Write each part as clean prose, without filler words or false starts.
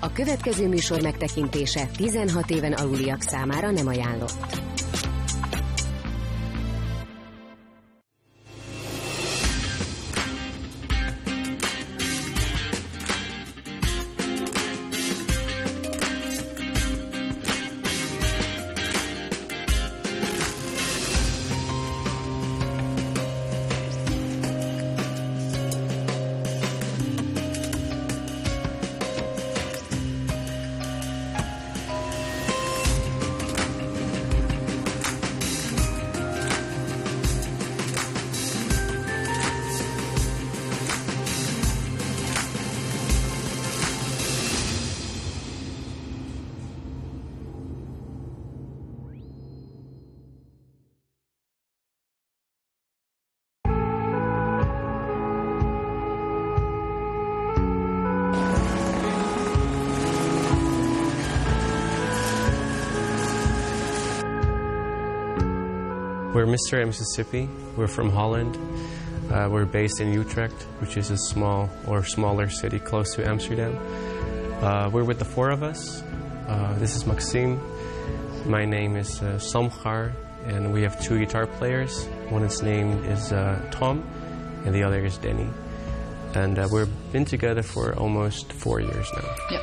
A következő műsor megtekintése 16 éven aluliak számára nem ajánlott. We're Mr. and Mississippi. We're from Holland. We're based in Utrecht, which is a small or smaller city close to Amsterdam. We're with the four of us. This is Maxime. My name is Samgar, and we have two guitar players. One's name is Tom, and the other is Danny. And we've been together for almost 4 years now. Yep.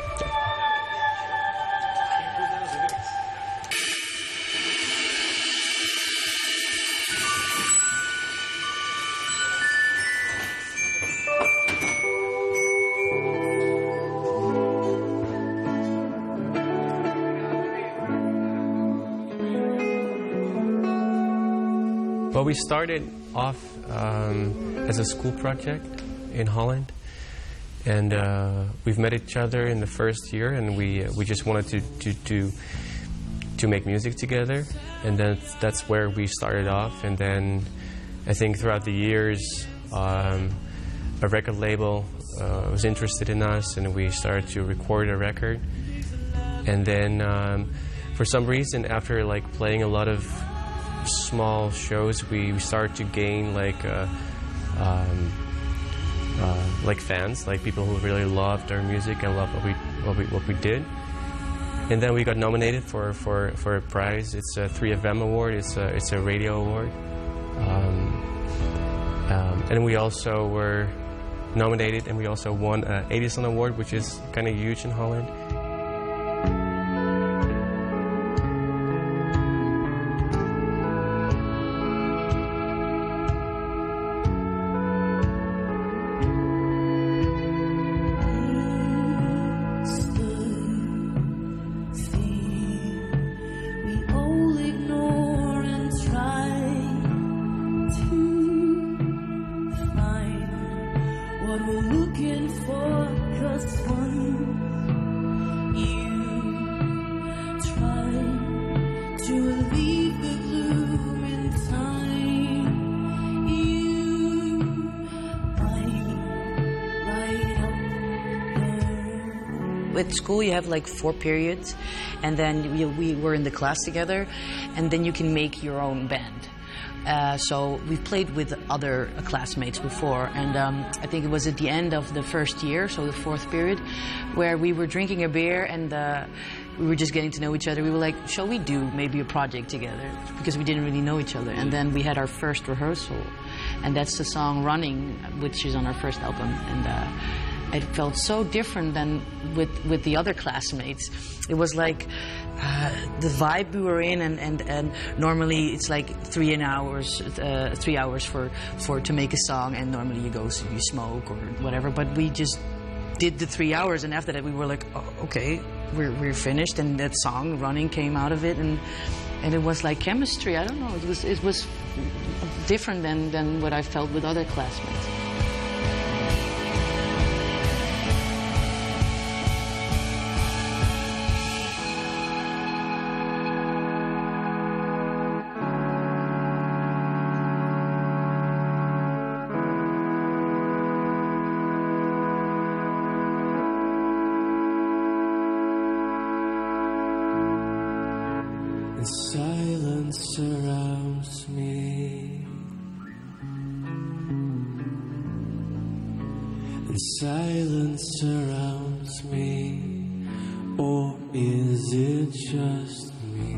Well, we started off as a school project in Holland, and we've met each other in the first year, and we just wanted to make music together, and then that's where we started off. And then I think throughout the years, a record label was interested in us, and we started to record a record. And then for some reason, after like playing a lot of small shows, we started to gain like fans, like people who really loved our music and loved what we did. And then we got nominated for a prize. It's a 3FM award. It's a radio award. And we also were nominated, and we also won an Edison award, which is kind of huge in Holland. At school, you have like 4 periods, and then we were in the class together, and then you can make your own band. So we've played with other classmates before, and I think it was at the end of the first year, so the 4th period, where we were drinking a beer and we were just getting to know each other. We were like, shall we do maybe a project together? Because we didn't really know each other. And then we had our first rehearsal, and that's the song Running, which is on our first album. And it felt so different than with the other classmates. It was like the vibe we were in, and normally it's like 3 hours to make a song, and normally you smoke or whatever. But we just did the 3 hours, and after that we were like, oh, okay, we're finished, and that song Running came out of it, and it was like chemistry. I don't know. It was different than what I felt with other classmates. And silence surrounds me, and silence surrounds me. Is it just me?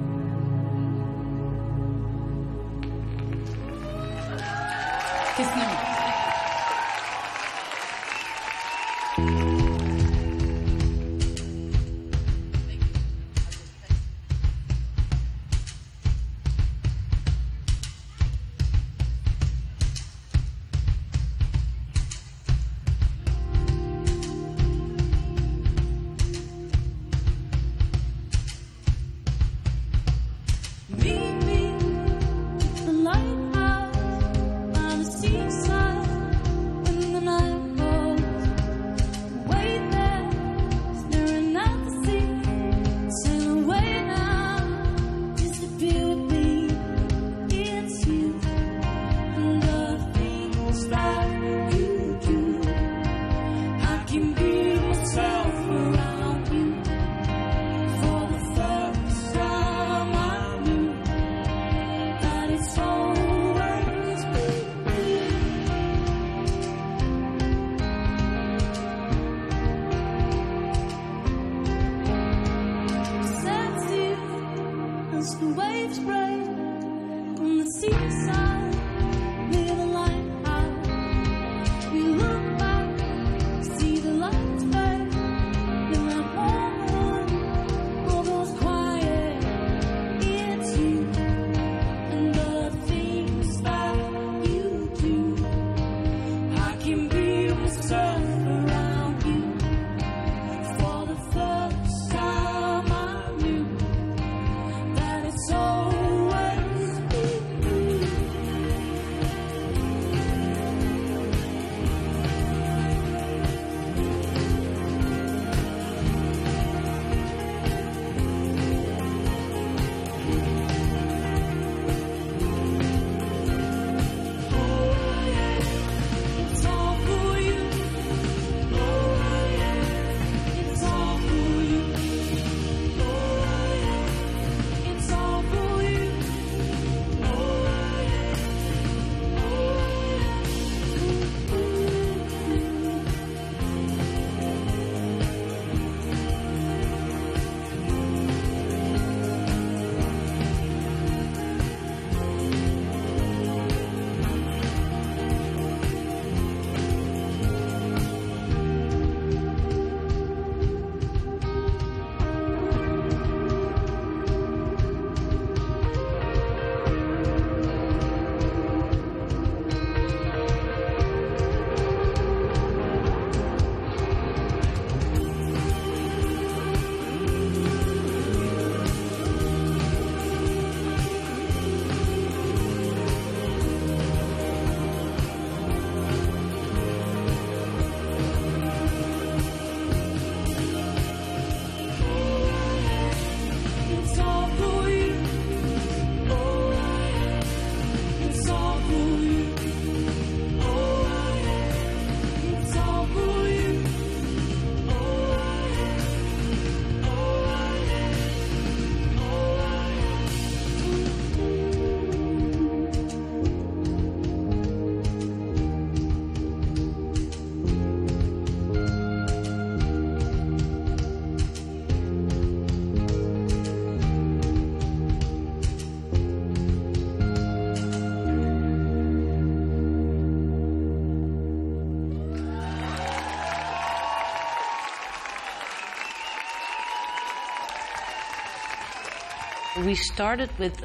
We started with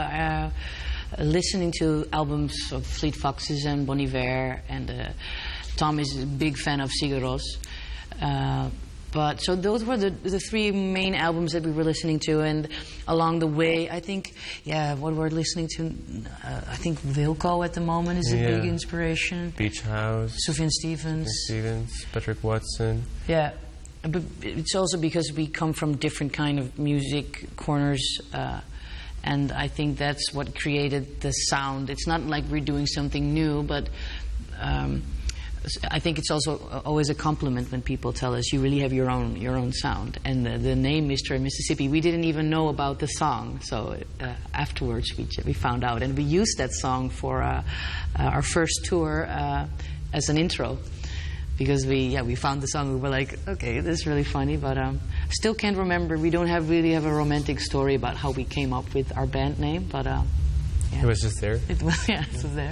listening to albums of Fleet Foxes and Bon Iver, and Tom is a big fan of Sigur Rós. But so those were the three main albums that we were listening to, and along the way, I think, what we're listening to, I think Wilco at the moment is a big inspiration. Beach House. Sufjan Stevens. Patrick Watson. Yeah. But it's also because we come from different kind of music corners, and I think that's what created the sound. It's not like we're doing something new, but I think it's also always a compliment when people tell us you really have your own sound. And the name Mr. and Mississippi, we didn't even know about the song, so afterwards we found out, and we used that song for our first tour as an intro. because we found the song. We were like, okay, this is really funny, but still can't remember. We don't really have a romantic story about how we came up with our band name, but yeah. It was just there. It was there.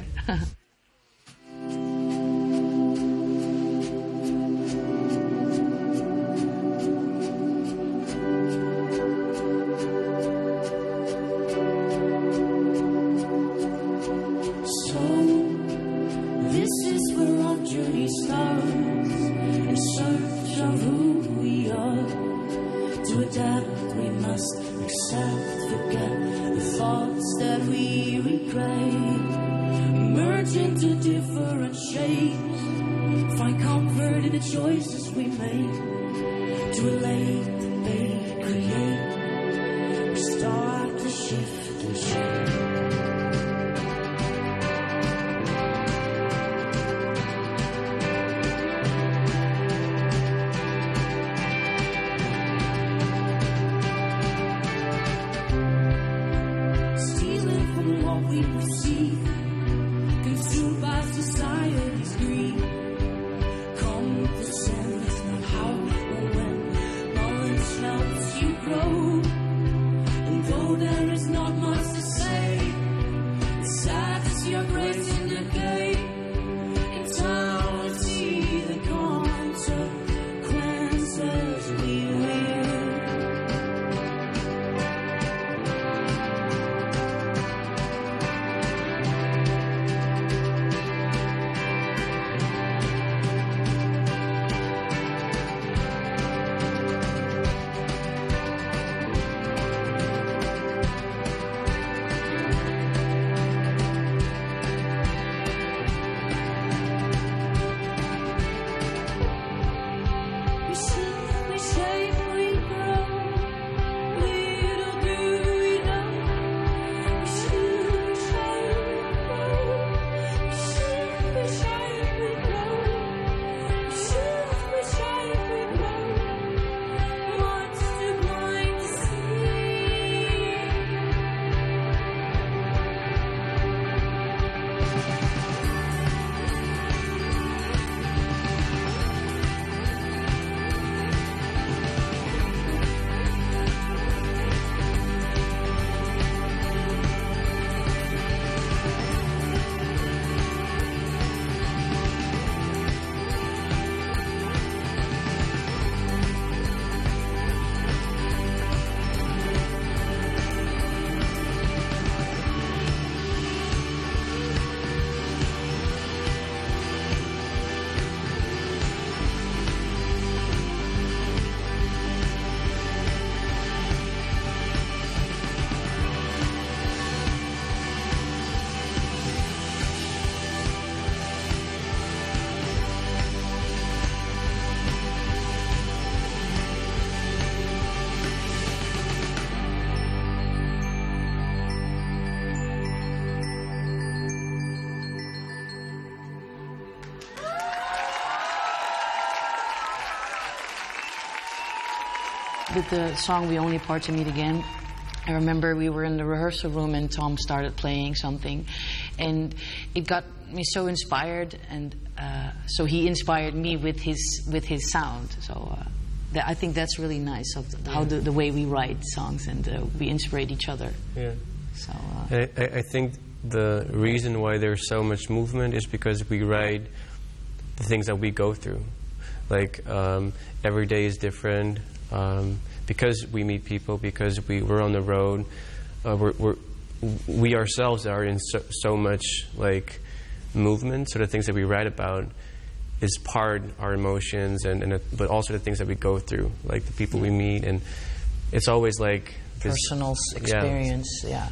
With the song We Only Part to Meet Again, I remember we were in the rehearsal room and Tom started playing something, and it got me so inspired, and so he inspired me with his sound. So I think that's really nice of how the way we write songs, and we inspire each other. Yeah. So I think the reason why there's so much movement is because we write the things that we go through. Like every day is different. Because we meet people, because we're on the road, we ourselves are in so much like movement. So the things that we write about is part our emotions, but also the things that we go through, like the people we meet, and it's always like this personal experience. Yeah.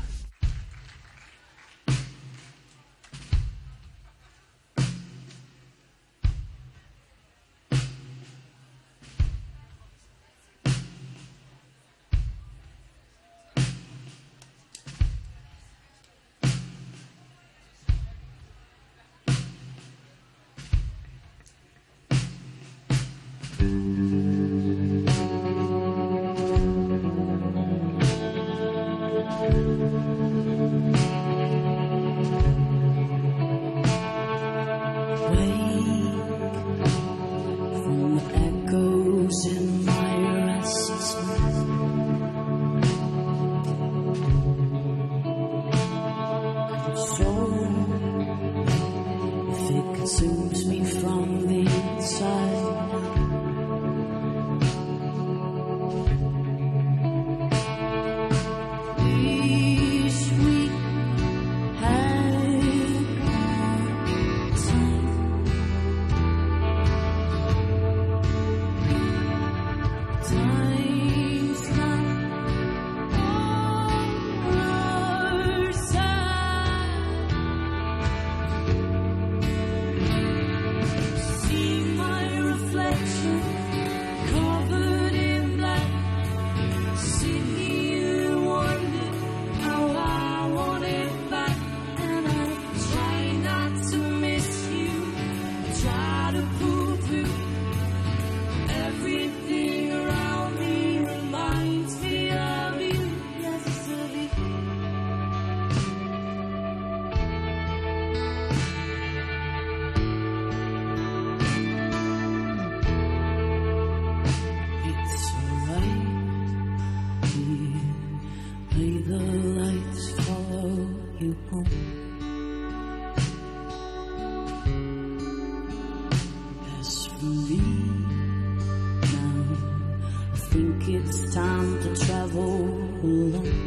think it's time to travel alone.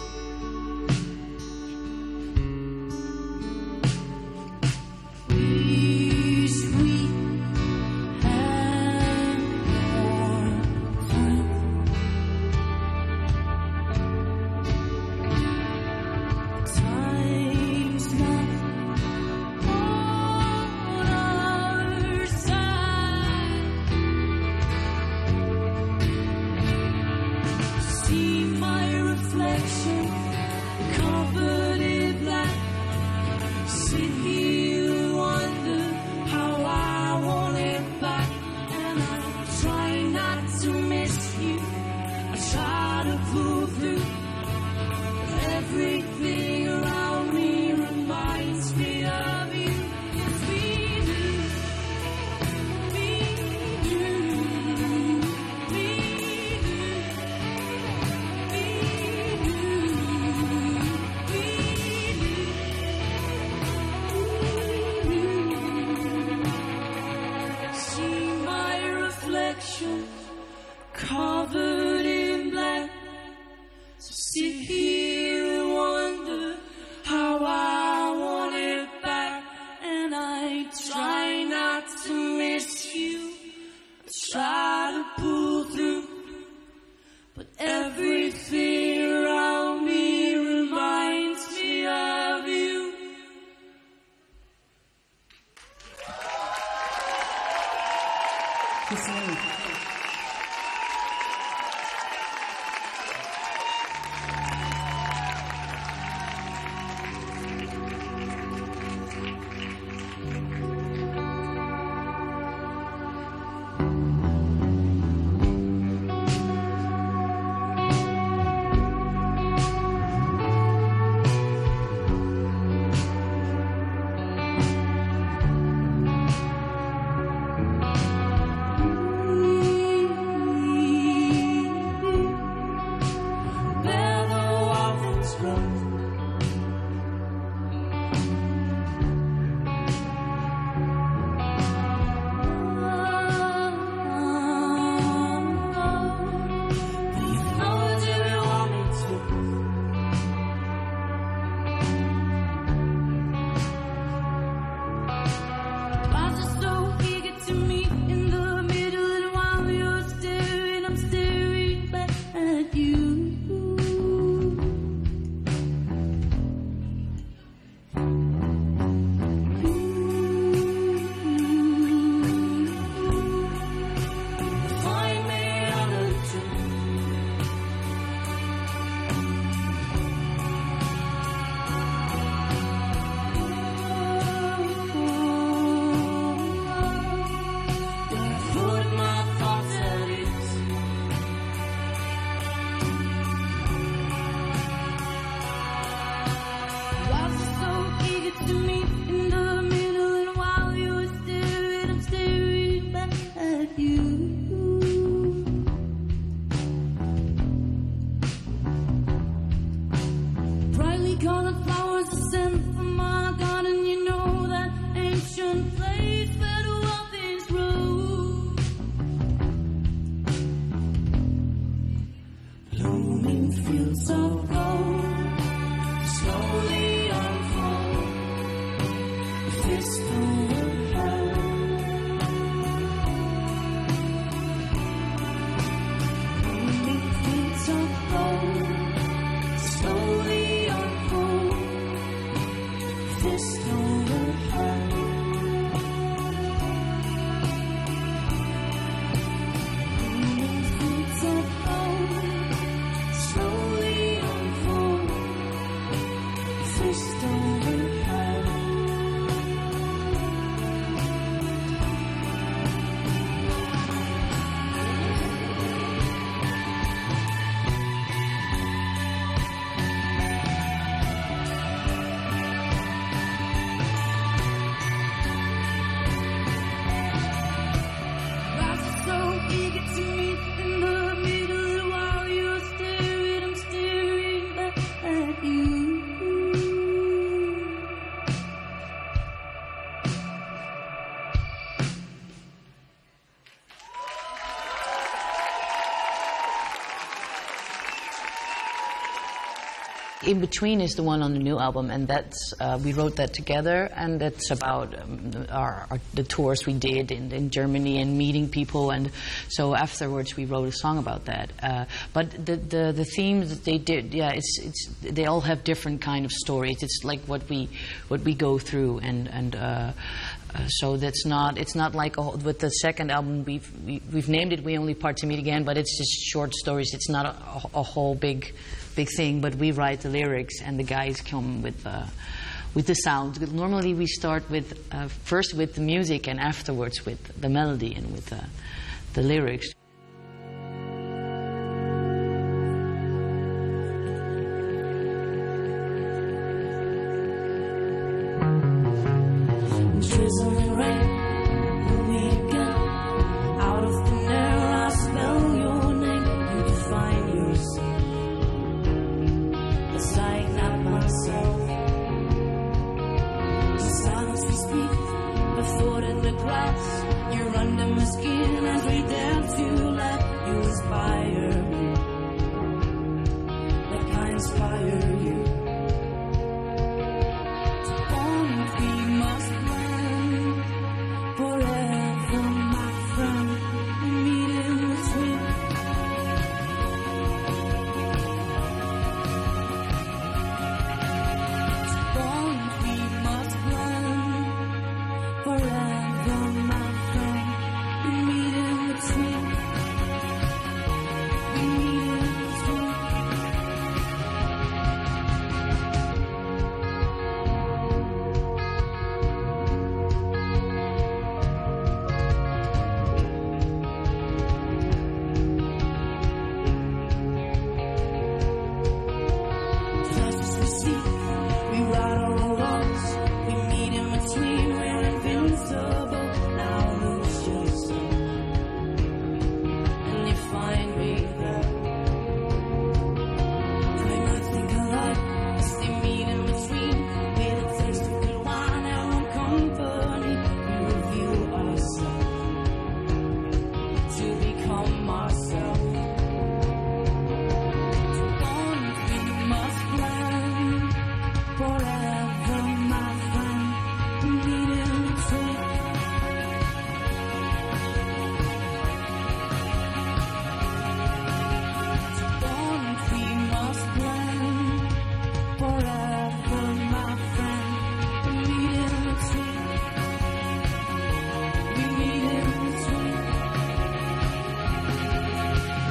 Covered in black, so sit here and wonder how I want it back. And I try not to miss you, I try to pull through, but everything around me reminds me of you. In Between is the one on the new album, and that's we wrote that together, and that's about the tours we did in Germany and meeting people, and so afterwards we wrote a song about that. But the themes that they did, yeah, it's they all have different kind of stories. It's like what we go through, and so it's not like with the second album we've named it We Only Part to Meet Again, but it's just short stories. It's not a whole big thing, but we write the lyrics and the guys come with the sounds. Normally we start with first with the music and afterwards with the melody and with the lyrics. Drizzling rain, we'll meet again. Out of thin air, I spell your name. You define yourself as I ignite myself. The silence we speak, the thought in the grass. You're under my skin as we dance to let you inspire me, like I inspire you. We must plan forever, my friend. We meet in between. We must plan forever, my friend. We meet in between. We meet in between. We ride on the walls, we meet in between, we're invincible. Now lose yourself, and you find me there. We might think alike, as they meet in between, with a taste of good wine and one company. We reveal ourselves to become ourselves. We must plan forever, my friend. We meet in between. We must plan forever, my friend. We meet in between. We meet in between.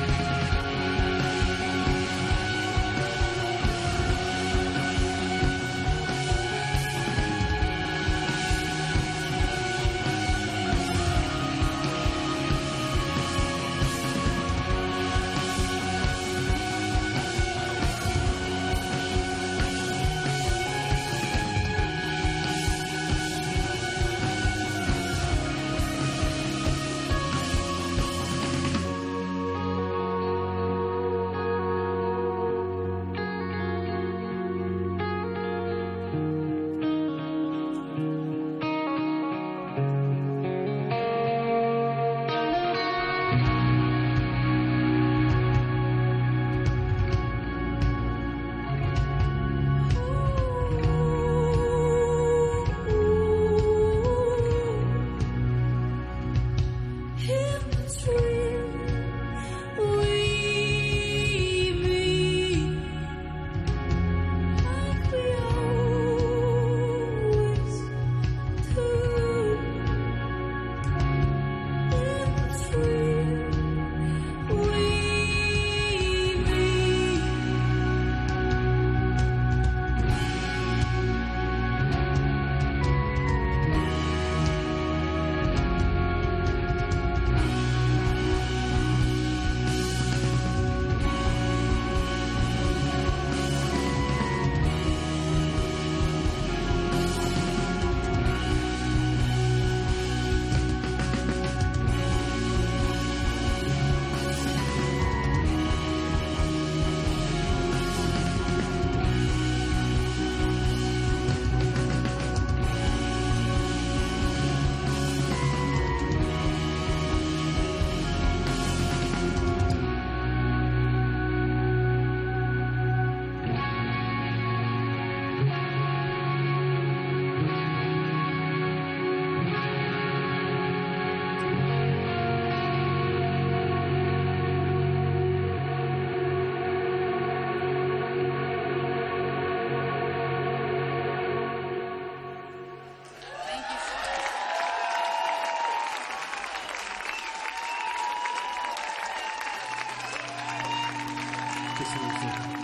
듣겠습니다.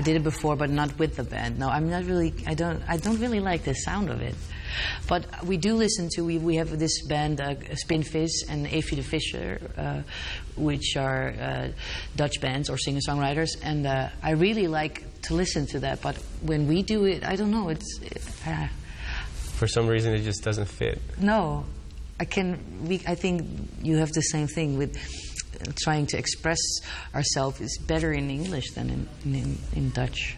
I did it before, but not with the band. No, I'm not really. I don't really like the sound of it. But we do listen to. We have this band, Spinvis and Evie de Visser, which are Dutch bands or singer-songwriters, and I really like to listen to that. But when we do it, I don't know. For some reason, it just doesn't fit. No, I think you have the same thing with trying to express ourselves is better in English than in Dutch.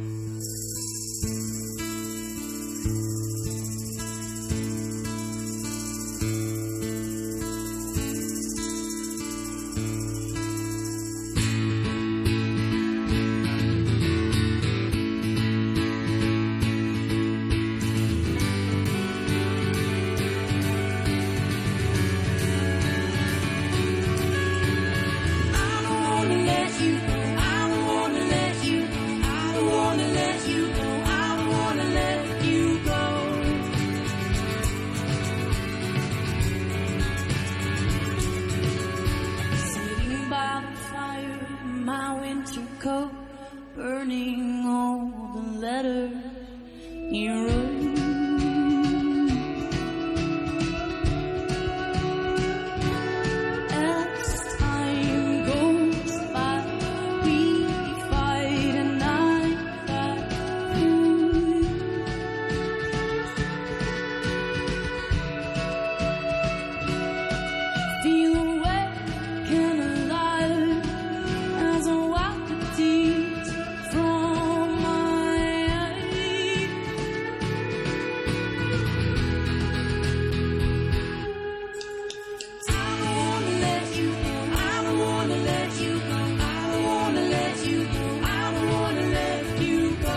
Burning all the letters you wrote. As time goes by, we fight and I fight through you. Feel awake and alive as I walk the tears from my eyes. I don't wanna let you go. I don't wanna let you go. I don't wanna let you go. I don't wanna let you go.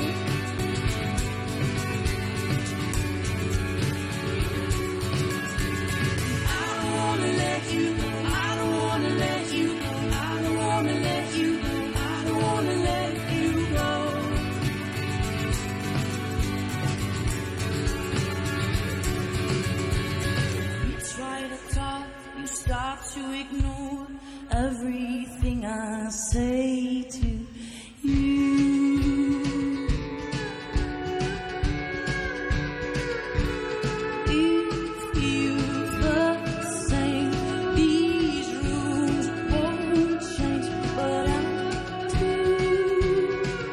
I don't wanna let you go. I don't wanna let you go. I don't wanna let you go. I don't wanna let you go. You try to talk, you start to ignore everything I say to you. It feels the same. These rules won't change, but I do.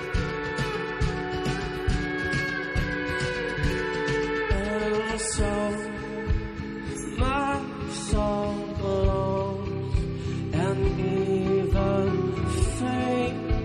And so my soul belongs, and even fate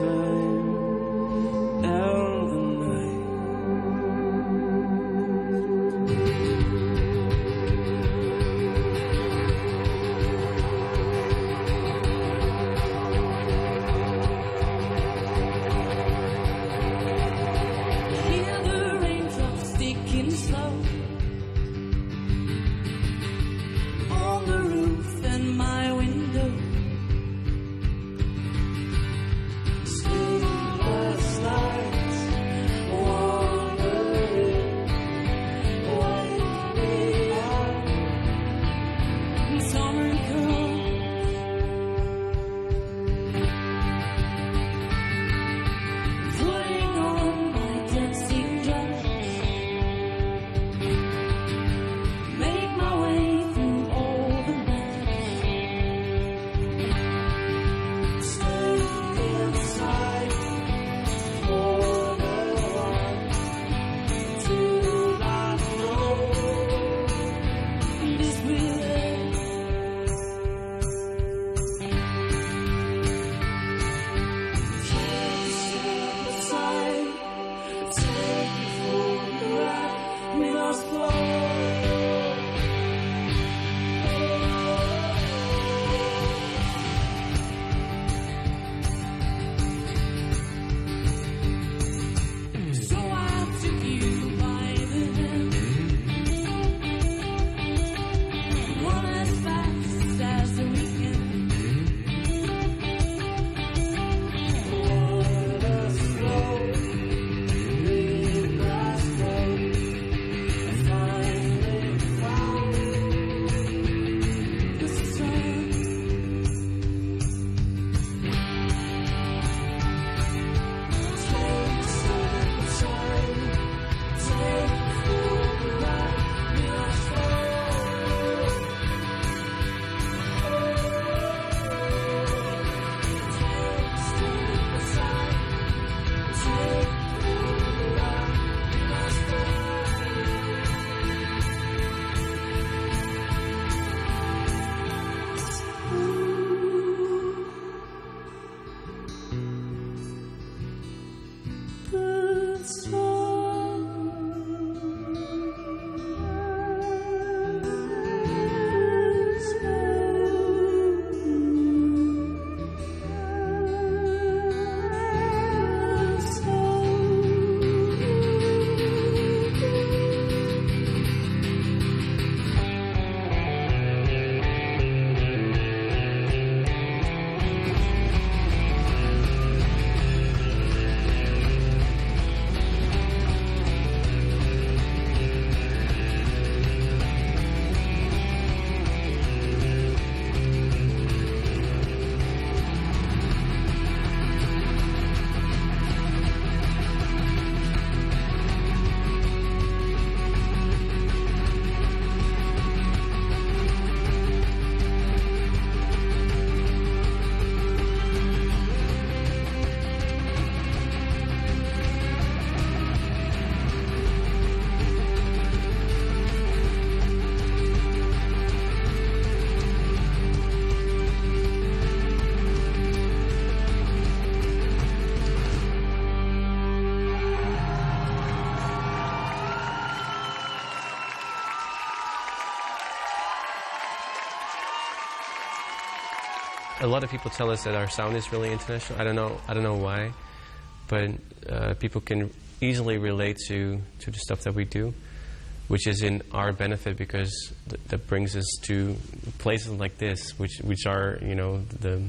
time and the night. Hear the raindrops sticking slow on the roof and my window. Sleepless nights, wandering, waiting out. Summer comes, putting on my dancing dress, make my way through all the mess. Stay inside for a while till I know this will end. Can't step aside, take me for the ride. We must go. So I took you by the hand, run as fast as the weekend. What a slow, midnight road. Finally found the sun. Take a step aside, take me for the ride. We must go. Take a step aside, take me for the ride. We must go. The A lot of people tell us that our sound is really international. I don't know why, but people can easily relate to the stuff that we do, which is in our benefit because that brings us to places like this, which are, you know, the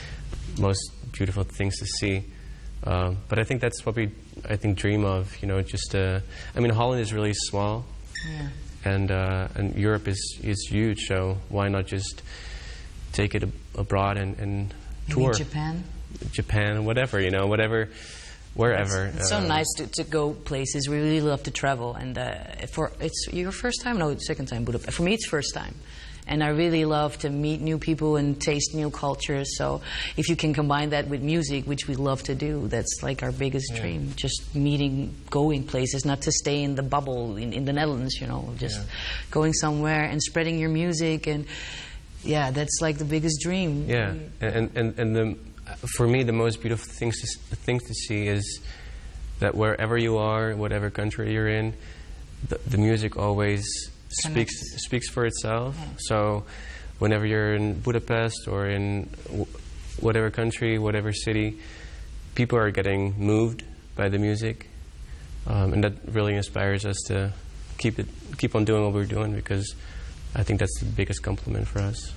most beautiful things to see. But I think that's what we dream of, you know. Just I mean, Holland is really small, Yeah. and Europe is huge. So why not just take it abroad and tour? Maybe Japan, whatever, you know, whatever, wherever. It's so nice to go places. We really love to travel, and it's your first time? No, second time Budapest. For me, it's first time, and I really love to meet new people and taste new cultures. So if you can combine that with music, which we love to do, that's like our biggest dream. Just meeting, going places, not to stay in the bubble in the Netherlands, you know, just going somewhere and spreading your music, and yeah, that's like the biggest dream. Yeah, and for me, the most beautiful things to see is that wherever you are, whatever country you're in, the music always speaks for itself. Yeah. So whenever you're in Budapest or in whatever country, whatever city, people are getting moved by the music, and that really inspires us to keep on doing what we're doing, because I think that's the biggest compliment for us.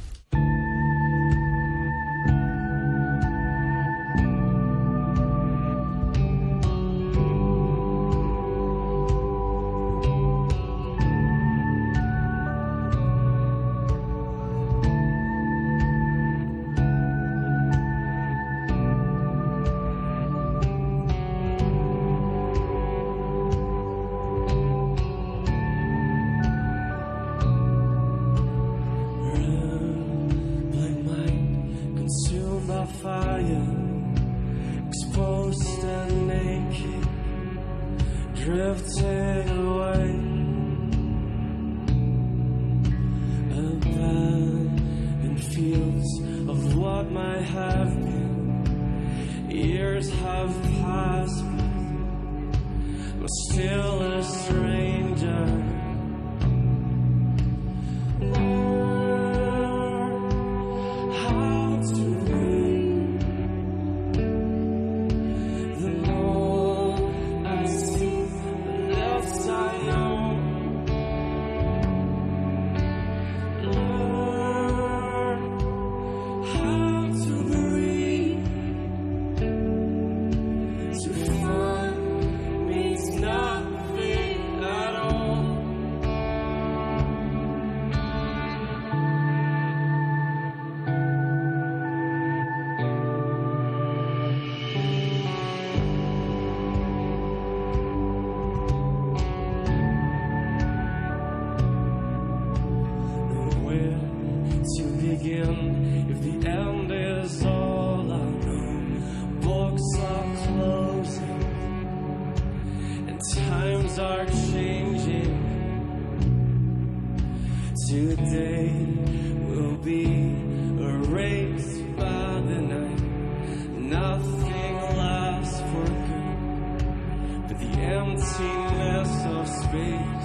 Exposed and naked, drifting away, abandoned fields of what might have been. Years have passed, but still a stranger. If the end is all I know, books are closing and times are changing. Today will be erased by the night. Nothing lasts for good but the emptiness of space.